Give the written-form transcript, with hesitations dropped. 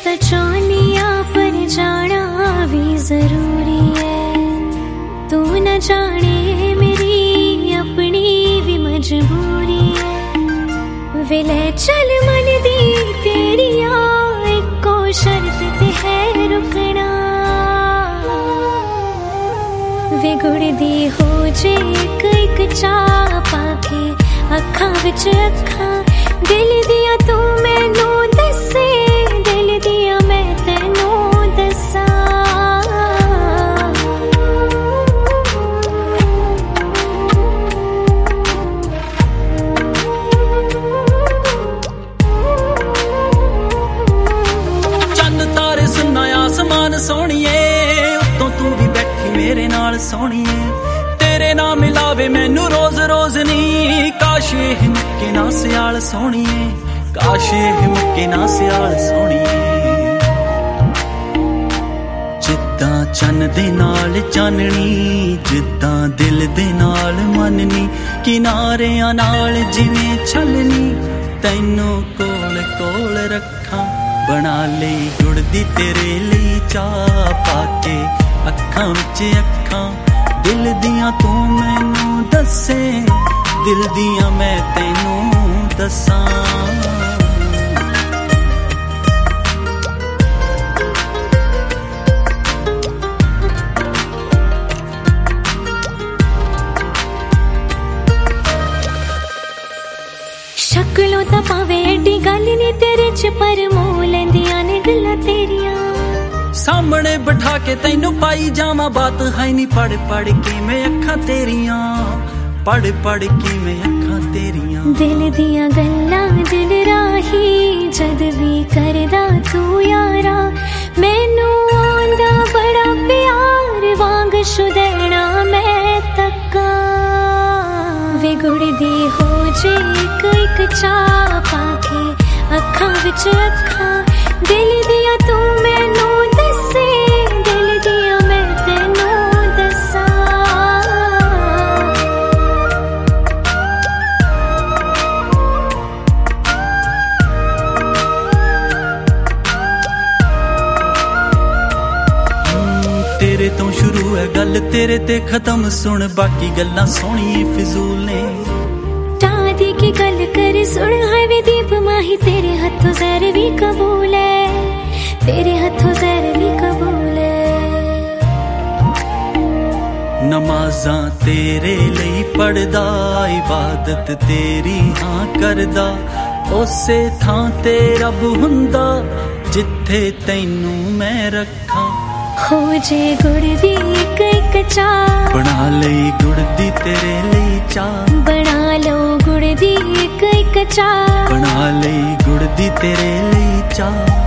ਤਾਂ ਚਾਹੁੰਦੀ ਆ ਪਰ ਜਾਣਾ ਵੀ ਜ਼ਰੂਰੀ ਹੈ ਤੂੰ ਨਾ ਜਾਣੇ ਮੇਰੀ ਆਪਣੀ ਵੀ ਮਜਬੂਰੀ ਹੈ ਵੇ ਲੈ ਚੱਲ ਮਨ ਦੀ ਤੇਰੀਆਂ ਇੱਕੋ ਸ਼ਰਤ ਤੇ ਹੈ ਰੁਕਣਾ ਵੇ ਗੁੜਦੀ ਹੋ ਜੇ ਇੱਕ ਚਾਹ ਪਾ ਕੇ ਅੱਖਾਂ ਵਿੱਚ ਅੱਖਾਂ ਦਿਲ ਦੀਆਂ ਤੂੰ ਮੈਨੂੰ ਦੱਸੇ ਦਿਲ ਦੀਆਂ ਮੈਂ ਤੈਨੂੰ ਦੱਸਾਂ ਚੰਨ ਤਾਰੇ ਸੁਣਨਾ ਆਸਮਾਨ ਸੋਹਣੀਏ ਉੱਤੋਂ ਤੂੰ ਵੀ ਬੈਠੀ ਮੇਰੇ ਨਾਲ ਸੋਹਣੀਏ तेरे ना मिलावे मैनू रोज रोज नी काश ये मुक्के ना सियाल सोहणीए काश ये मुक्के ना सियाल सोहणीए जिद्दां चन्न दे नाल चाननी जिद्दां दिल दे नाल मननी किनारियां नाल जिवें छलनी तैनू कोल कोल रखां बना लई जुड़दी तेरे लई चाह पाके अखां विच अखां दिल दियां तू मैनू दसे दिल दियां मैं तेनू दसां शक्लों तां भावें एडी गल नी तेरे च पर मोह लैंदियां ने गल्लां तेरियां सामने बिठा के तैनू पाई जावा बात है नी पढ़ पढ़ के मैं अखां तेरियां पढ़ पढ़ के मैं अखां तेरियां दिल दियां गल्लां दिल राही जद भी करदा तू यारा मैनू आंदा बड़ा प्यार वांग शुदैना मैं तक्का वे गुड़दी हो जे एक चाह पाके अखां विच अखां दिल दियां तू मैनू तेरे तो शुरू है गल तेरे ते खत्म सुन बाकी गल्लां सोहणी फिजूल ने चाहती की गल कर सुन है वे दीप माही तेरे हथों जहर भी कबूल है तेरे हथों जहर भी कबूल है नमाज़ां तेरे लई पढ़दा इबादत तेरी हां करदा उसे थां ते रब हुंदा जिथे तैनू मैं रखां हो जे गुड़दी एक चाह बना लई गुड़दी तेरे लई चाह बना लो गुड़दी एक चाह बना लई गुड़दी तेरे लई चाह